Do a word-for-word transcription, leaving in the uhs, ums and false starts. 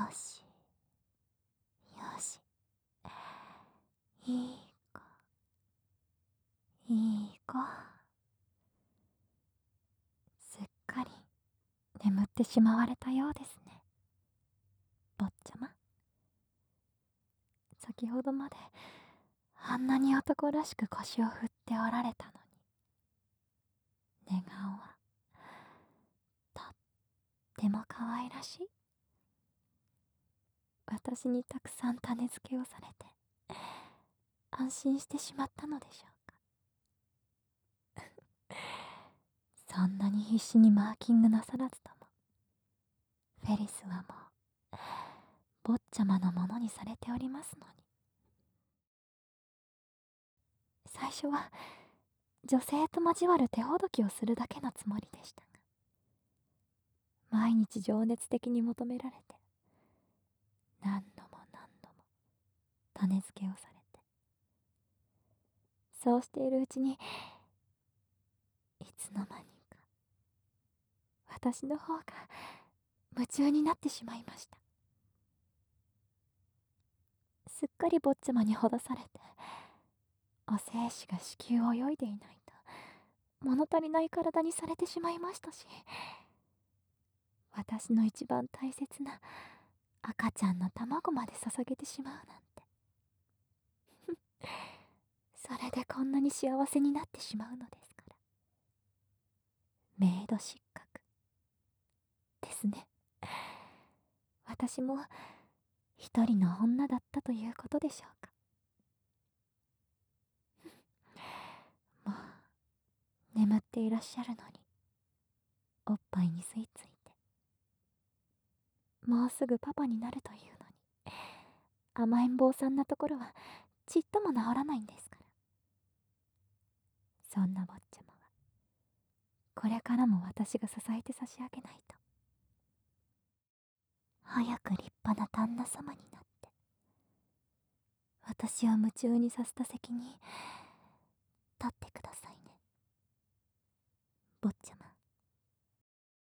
しよし、いい子いい子。すっかり眠ってしまわれたようですね、坊ちゃま。先ほどまであんなに男らしく腰を振っておられたのに、寝顔はとっても可愛らしい。私にたくさん種付けをされて安心してしまったのでしょうか。そんなに必死にマーキングなさらずとも、フェリスはもう坊ちゃまのものにされておりますのに。最初は女性と交わる手ほどきをするだけのつもりでしたが、毎日情熱的に求められて、何度も何度も種付けをされて、そうしているうちに、いつの間にか私の方が夢中になってしまいました。すっかり坊ちゃまにほだされて、お精子が子宮を泳いでいないと物足りない体にされてしまいましたし、私の一番大切な赤ちゃんの卵まで捧げてしまうなんて。それでこんなに幸せになってしまうのですから。メイド失格ですね。私も一人の女だったということでしょうか。もう眠っていらっしゃるのに、おっぱいに吸い付いて、もうすぐパパになるというのに、甘えん坊さんなところはちっとも治らないんですから。そんな坊ちゃまはこれからも私が支えて差し上げないと、早く立派な旦那様になって私を夢中にさせた責任取ってくださいね、坊ちゃま。